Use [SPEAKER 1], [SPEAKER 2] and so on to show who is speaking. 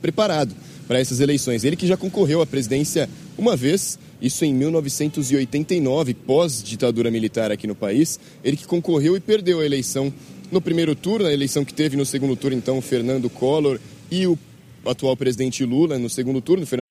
[SPEAKER 1] preparado para essas eleições. Ele que já concorreu à presidência uma vez, isso em 1989, pós-ditadura militar aqui no país. Ele que concorreu e perdeu a eleição no primeiro turno, a eleição que teve no segundo turno, então, Fernando Collor e o atual presidente Lula no segundo turno.